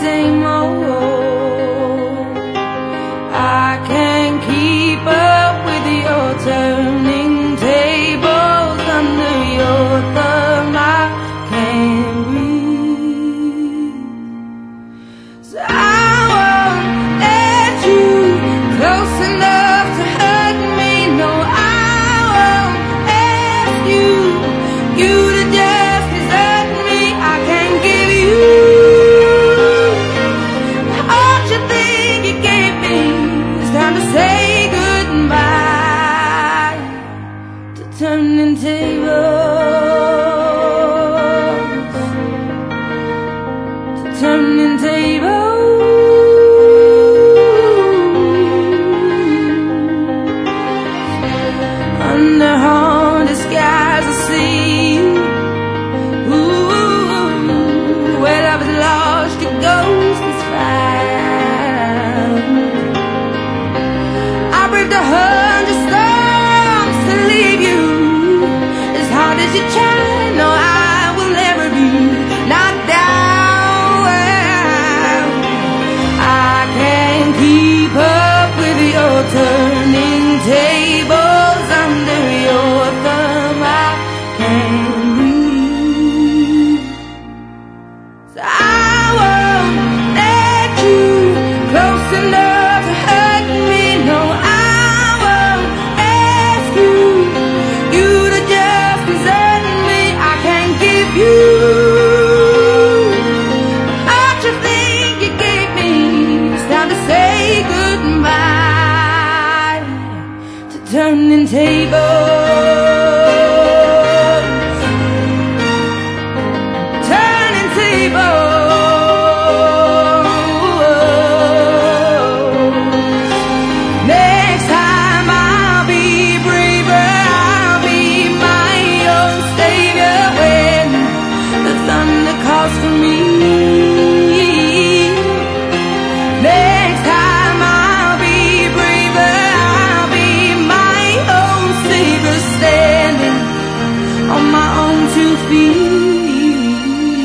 same old. I can't keep up with your turning tables under your thumb. I can't breathe, so I won't let you close enough to hurt me. No, I won't ask you to just desert me. I can't give you all you think you gave me. It's time to say goodbye to turning tables, to turning tables. Under haunted skies I see you. Ooh, where love is lost, your ghost is found. I braved 100 storms to leave you. As hard as you try, no, I will never be knocked down. I can't keep up with your turning tables under your thumb. I can't breathe, so I won't let you close enough to hurt me. No, I won't ask you to just desert me. I can't give you all you think you gave me. It's time to say goodbye to turning tables, turning tables. Next time I'll be braver, I'll be my own savior when the thunder calls for me. Next time I'll be braver, I'll be my own savior, standing on my own 2 feet.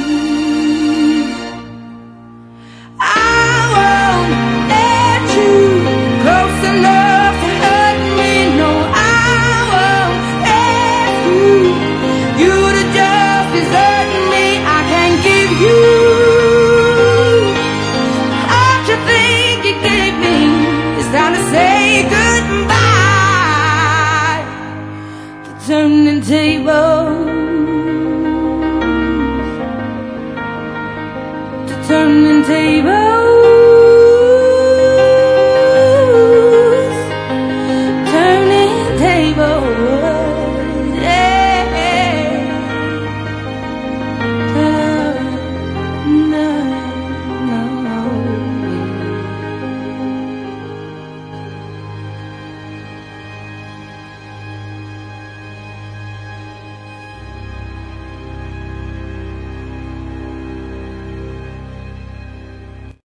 I won't let you close enough to hurt me. No, I won't ask you to just desert me. I can't give you all you think you gave me. It's time to say goodbye to turning tables, to turning tables.